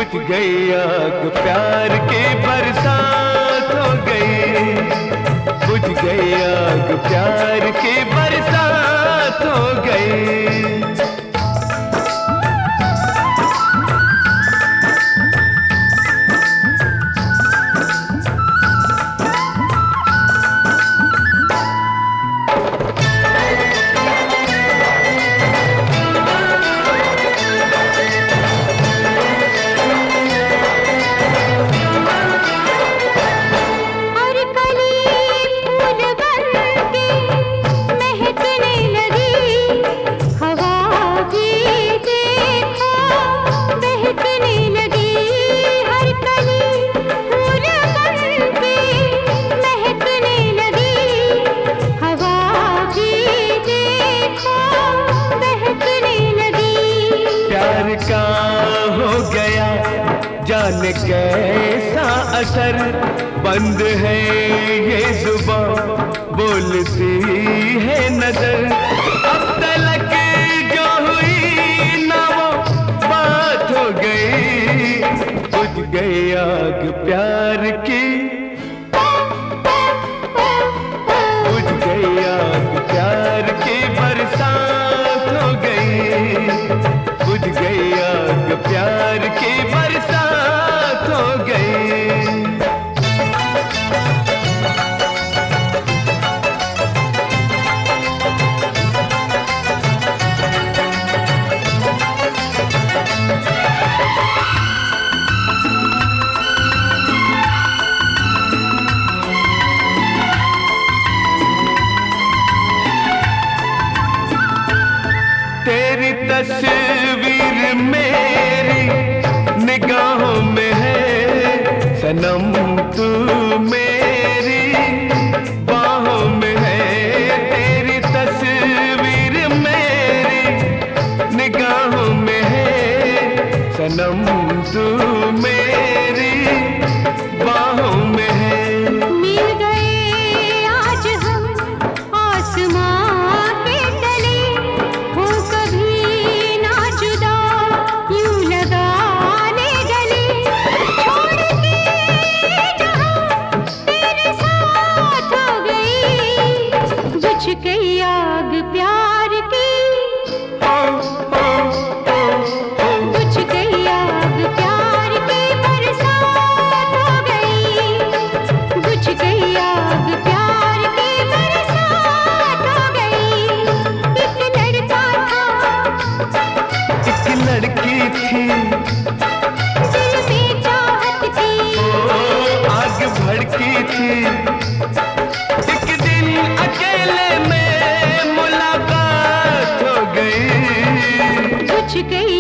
बुझ गई आग प्यार की बरसात हो गई, बुझ गई आग प्यार की बरसात हो गई। जाने कैसा असर, बंद है ये जुबान बोलती है नजर। अब तलक जो हुई ना वो बात हो गई, बुझ गई आग प्यार की, बुझ गई आग प्यार की बरसात हो गई, बुझ गई आग प्यार की बरसात हो गई। तेरी तस्वीर मेरी निगाहों में है सनम, तू मेरी बाहों में है। तेरी तस्वीर मेरी निगाहों में है सनम, तू मेरी बाहों में है। मिल गए आज हम आसमां के तले, हो कभी ना जुदा यूं लगाने गले। छोड़ के जहां तेरे साथ हो गई, बुझ गई आग प्यार की, बुझ गई आग प्यार की बरसात हो गई, बुझ गई आग प्यार की बरसात हो गई। एक लड़का था, एक लड़की थी, दिल में चाहत की आग भड़की थी। एक दिन अकेले में मुलाकात हो गई, बुझ गई